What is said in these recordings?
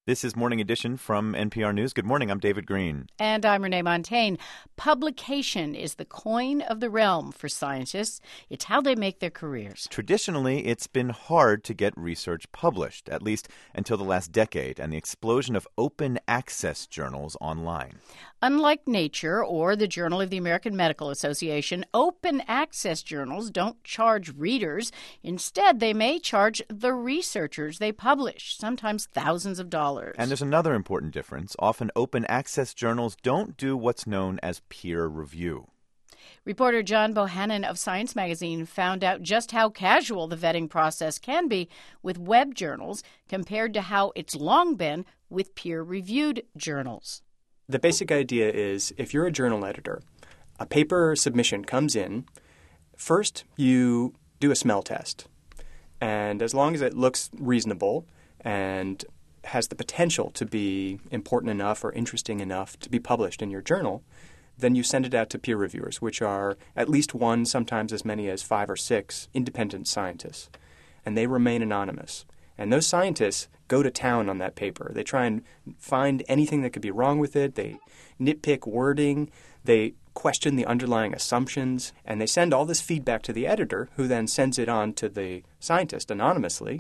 This is Morning Edition from NPR News. Good morning. I'm David Green. And I'm Renee Montagne. Publication is the coin of the realm for scientists. It's how they make their careers. Traditionally, it's been hard to get research published, at least until the last decade, and the explosion of open access journals online. Unlike Nature or the Journal of the American Medical Association, open access journals don't charge readers. Instead, they may charge the researchers they publish, sometimes thousands of dollars. And there's another important difference. Often open access journals don't do what's known as peer review. Reporter John Bohannon of Science Magazine found out just how casual the vetting process can be with web journals compared to how it's long been with peer-reviewed journals. The basic idea is if you're a journal editor, a paper submission comes in, first you do a smell test. And as long as it looks reasonable and has the potential to be important enough or interesting enough to be published in your journal, then you send it out to peer reviewers, which are at least one, sometimes as many as 5 or 6 independent scientists. And they remain anonymous. And those scientists go to town on that paper. They try and find anything that could be wrong with it. They nitpick wording. They question the underlying assumptions. And they send all this feedback to the editor, who then sends it on to the scientist anonymously.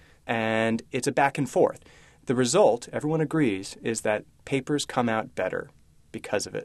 And it's a back and forth. The result, everyone agrees, is that papers come out better because of it.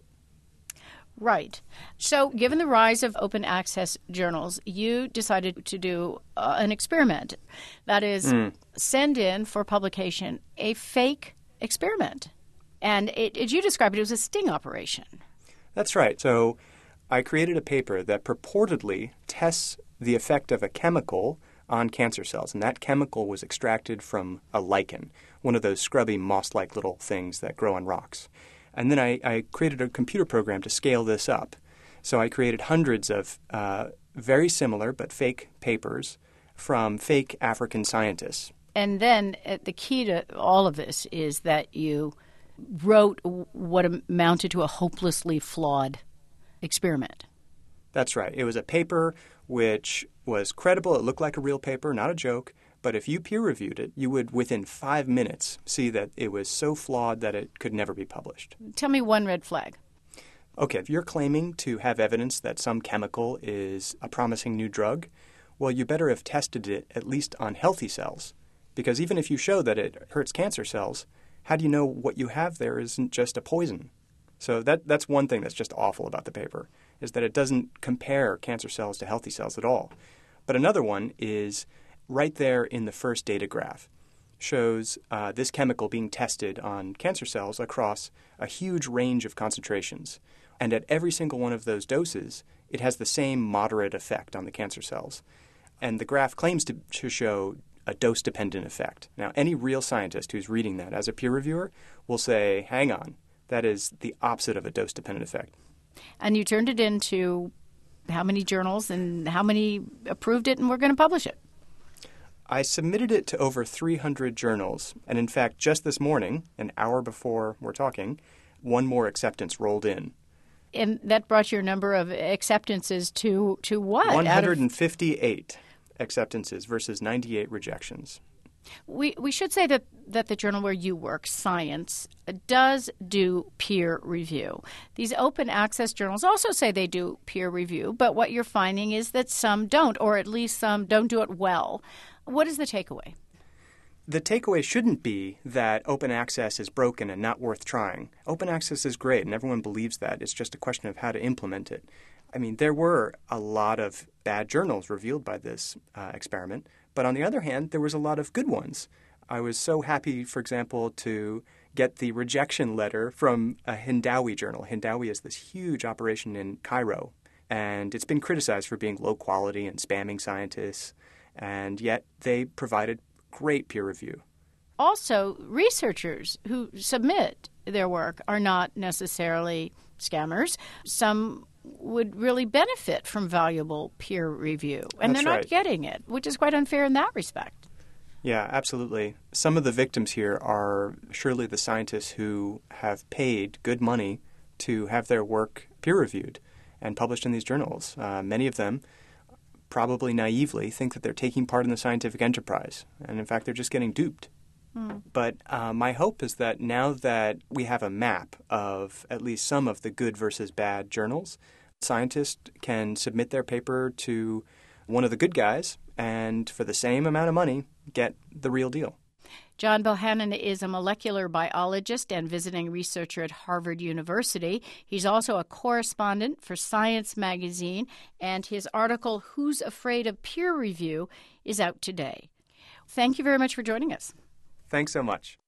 Right. So given the rise of open access journals, you decided to do an experiment. That is, send in for publication a fake experiment. And as you described it, was a sting operation. That's right. So I created a paper that purportedly tests the effect of a chemical on cancer cells. And that chemical was extracted from a lichen, one of those scrubby moss-like little things that grow on rocks. And then I created a computer program to scale this up. So I created hundreds of very similar but fake papers from fake African scientists. And then the key to all of this is that you wrote what amounted to a hopelessly flawed experiment. That's right. It was a paper which was credible. It looked like a real paper, not a joke. But if you peer-reviewed it, you would, within 5 minutes, see that it was so flawed that it could never be published. Tell me one red flag. Okay, if you're claiming to have evidence that some chemical is a promising new drug, well, you better have tested it at least on healthy cells. Because even if you show that it hurts cancer cells, how do you know what you have there isn't just a poison? So that's one thing that's just awful about the paper, is that it doesn't compare cancer cells to healthy cells at all. But another one is right there in the first data graph shows this chemical being tested on cancer cells across a huge range of concentrations. And at every single one of those doses, it has the same moderate effect on the cancer cells. And the graph claims to show a dose-dependent effect. Now, any real scientist who's reading that as a peer reviewer will say, hang on, that is the opposite of a dose-dependent effect. And you turned it into how many journals and how many approved it and were going to publish it? I submitted it to over 300 journals. And in fact, just this morning, an hour before we're talking, one more acceptance rolled in. And that brought your number of acceptances to what? 158 acceptances versus 98 rejections. We should say that the journal where you work, Science, does do peer review. These open access journals also say they do peer review, but what you're finding is that some don't, or at least some don't do it well. What is the takeaway? The takeaway shouldn't be that open access is broken and not worth trying. Open access is great, and everyone believes that. It's just a question of how to implement it. I mean, there were a lot of bad journals revealed by this experiment, but on the other hand, there was a lot of good ones. I was so happy, for example, to get the rejection letter from a Hindawi journal. Hindawi is this huge operation in Cairo, and it's been criticized for being low quality and spamming scientists, and yet they provided great peer review. Also, researchers who submit their work are not necessarily scammers. Some would really benefit from valuable peer review, and That's they're not right. getting it, which is quite unfair in that respect. Yeah, absolutely. Some of the victims here are surely the scientists who have paid good money to have their work peer-reviewed and published in these journals. Many of them probably naively think that they're taking part in the scientific enterprise, and in fact, they're just getting duped. But my hope is that now that we have a map of at least some of the good versus bad journals, scientists can submit their paper to one of the good guys and for the same amount of money get the real deal. John Bohannon is a molecular biologist and visiting researcher at Harvard University. He's also a correspondent for Science magazine, and his article, Who's Afraid of Peer Review, is out today. Thank you very much for joining us. Thanks so much.